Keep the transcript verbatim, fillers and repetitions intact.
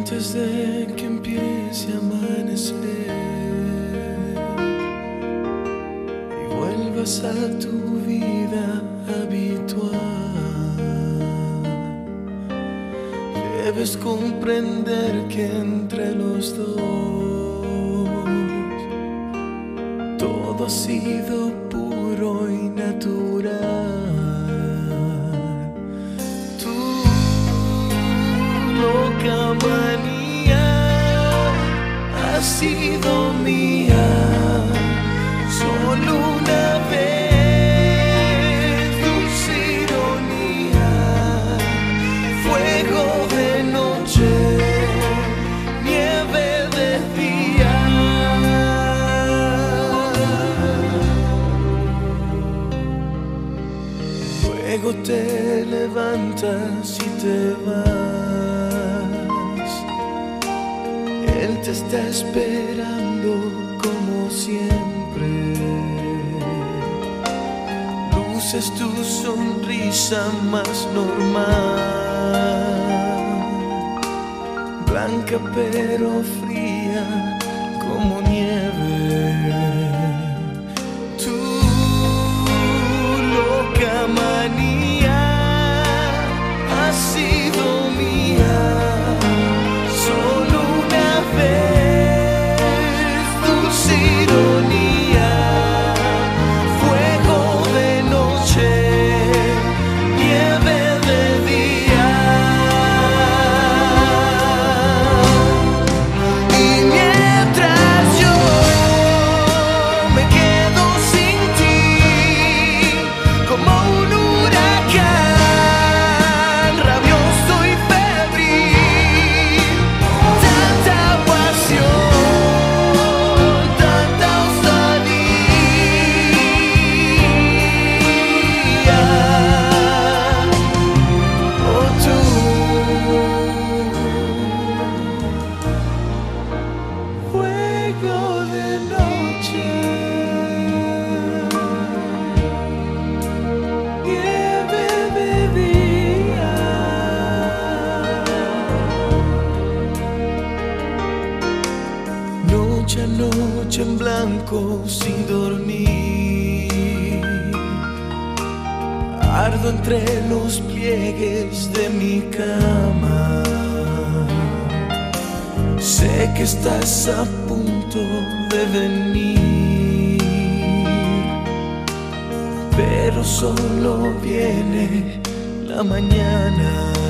Antes de que empiece a amanecer y vuelvas a tu vida habitual, debes comprender que entre los dos todo ha sido puro y natural. Loca manía ha sido mía solo una vez, dulce ironía, fuego de noche, nieve de día. Luego te levantas y te vas. Él te está esperando como siempre. Luces tu sonrisa más normal, blanca pero fría como nieve. Tu loca manía ha sido mía solo una vez, dulce ironía, fuego de noche, nieve de día. Y mientras yo me quedo sin ti, como un huracán rabioso y febril, tanta pasión, tanta osadía. Oh, tú, fuego de noche, nieve de día. Noche a noche en blanco sin dormir, ardo entre los pliegues de mi cama. Sé que estás a punto de venir, pero solo viene la mañana.